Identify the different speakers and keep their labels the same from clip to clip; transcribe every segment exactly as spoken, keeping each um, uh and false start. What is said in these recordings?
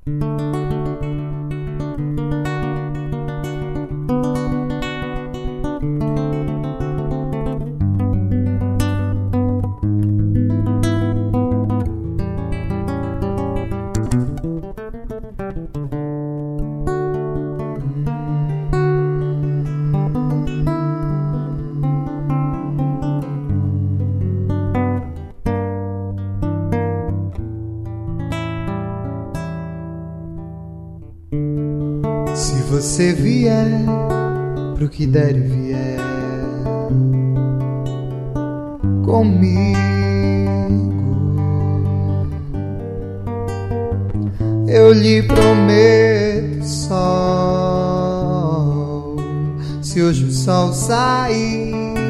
Speaker 1: Se você vier pro que der e vier comigo, eu lhe prometo sol. Se hoje o sol sair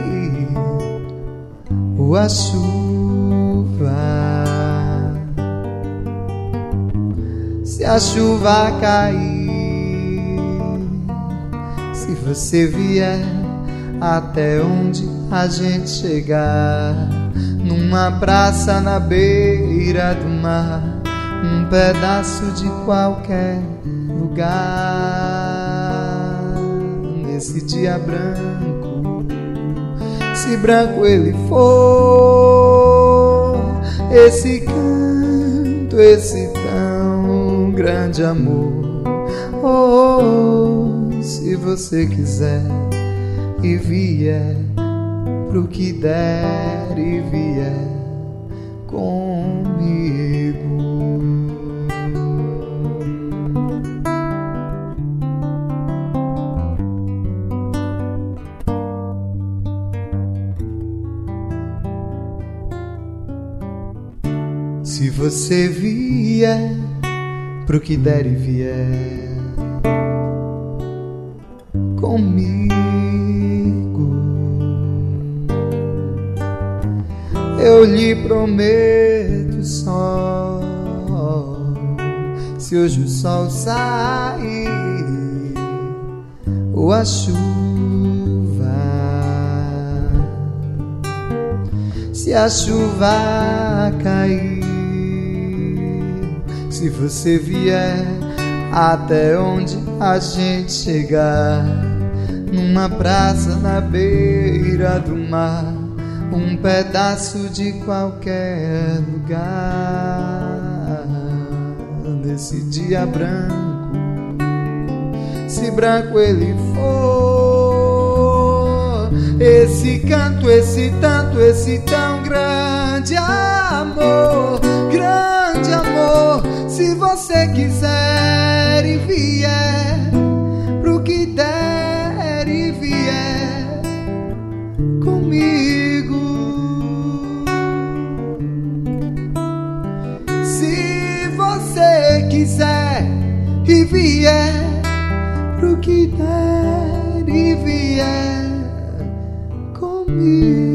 Speaker 1: ou a chuva, se a chuva cair, se você vier até onde a gente chegar, numa praça na beira do mar, um pedaço de qualquer lugar, nesse dia branco, se branco ele for, esse canto, esse tão grande amor, oh, oh, se você quiser e vier pro que der e vier comigo. Se você vier pro que der e vier comigo, eu lhe prometo sol. Se hoje o sol sair ou a chuva, se a chuva cair, se você vier até onde a gente chegar, numa praça na beira do mar, um pedaço de qualquer lugar, nesse dia branco, se branco ele for, esse canto, esse tanto, esse tão grande amor, grande amor, se você quiser e vier pro que der e vier comigo, se você quiser e vier pro que der e vier comigo.